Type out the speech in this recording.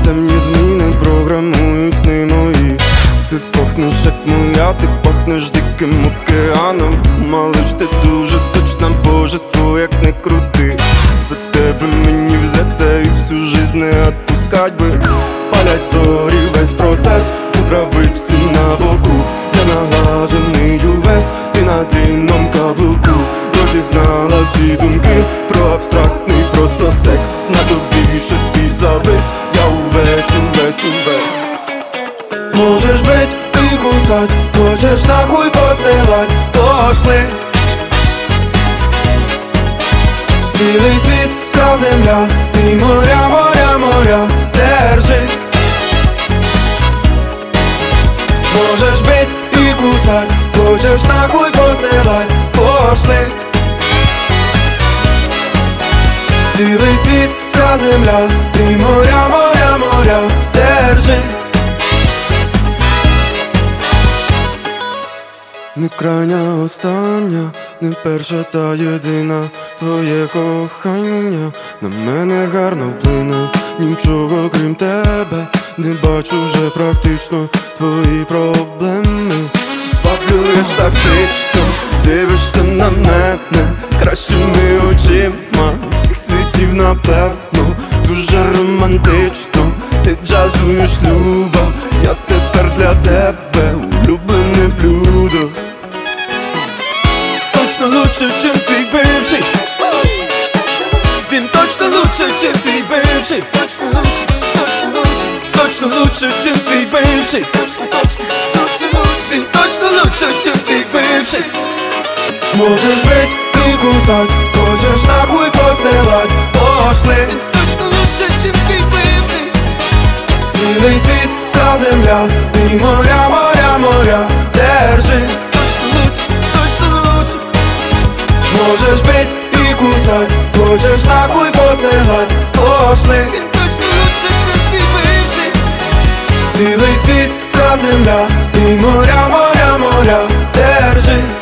Темні зміни програмують сни мої. Ти пахнеш як моя, ти пахнеш диким океаном. Малиш, ти дуже сочна, божество, як не крути. За тебе мені взяться і всю жизнь не отпускать би. Палять зорі, весь процес у травичці на боку. Я налажений увесь, ти на длинном каблуку. Розігнала всі думки про абстрактний просто секс. На тобі ще спить завис, я увесь. Можеш бить і кусать, хочеш нахуй посилать, пошли. Цілий світ, вся земля, і моря, моря, моря, держи. Можеш бить і кусать, хочеш нахуй посилать, пошли. Цілий світ, вся земля, і моря, моря, моря, держи. Не крайня остання, не перша та єдина. Твоє кохання на мене гарно вплине. Нічого крім тебе не бачу вже практично. Твої проблеми зваблюєш тактично. Дивишся на мене кращими очима всіх світів, напевно, дуже романтично. Ти джазуєш, люба, я тепер для тебе улюблене блюдо. Точно лучше, чем твій бивший. Він точно лучше, чем твій бивший. Точно лучше, чем твій бивший. Він точно лучше, чем твій бивший. Можеш бить і кусать, хочеш нахуй посилать, пошли. Він точно лучше, чем твій бивший. Цілий світ, вся земля, і моря, моря, моря, держи. Можеш бить і кусать, хочеш нахуй посилать, пошли. Він точно лучше, чем твій бивший. Цілий світ, вся земля, і моря, моря, моря, держи.